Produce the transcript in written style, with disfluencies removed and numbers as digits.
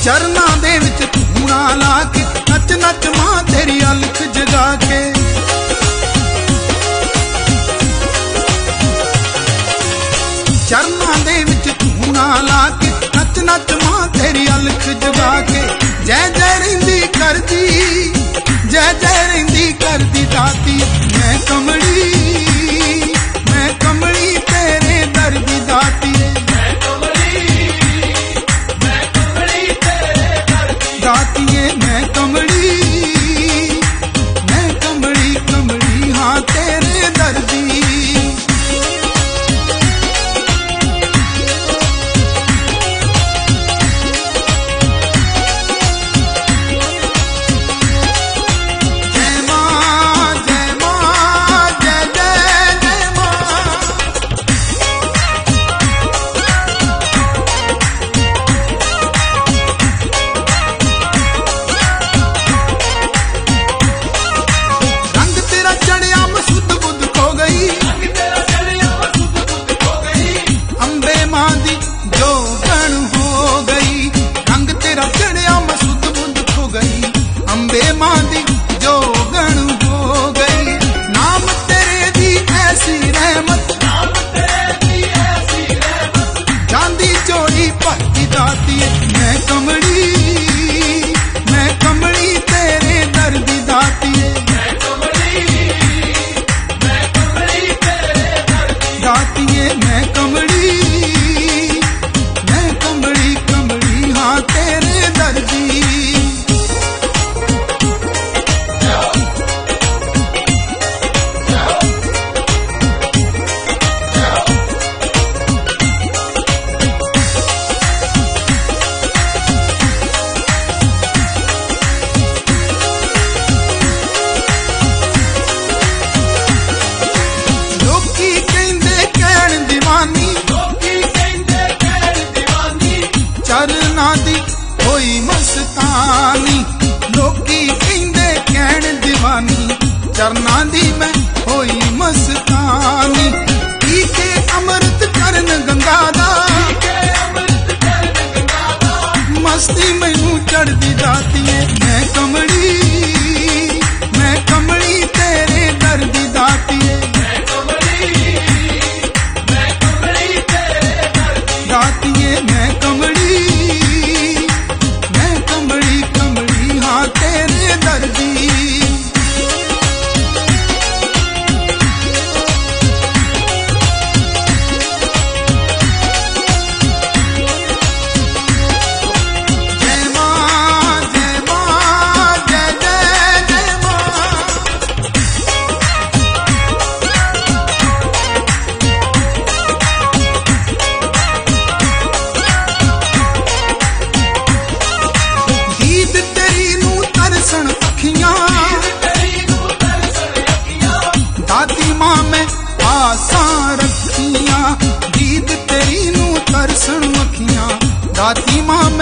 चरना दे विच धूना ला के नच नच मां तेरी अलख जगा के। चरना दे विच धूना ला के नच नच मां तेरी अलख जगा के। जय जय रहिंदी करदी, जय जय रहिंदी करदी दाती। मैं कमली तेरे दर दी दाती। दातिए मैं कमली कमली हाँ तेरे दर्दी। चरना दी होई मस्तानी लोकी कहंदे कहण दीवानी। चरना दी मैं होई मस्तानी। पी के अमृत करन गंगा दा मस्ती मैनू चढ़दी जाती है। मैं कमली तेरे दर दी दाती है। दातिए मैं कमली हाँ तेरे दर्दी। दाती मां मैं आसां रखियां दीद तेरी नू तरसण अखियां। दाती मां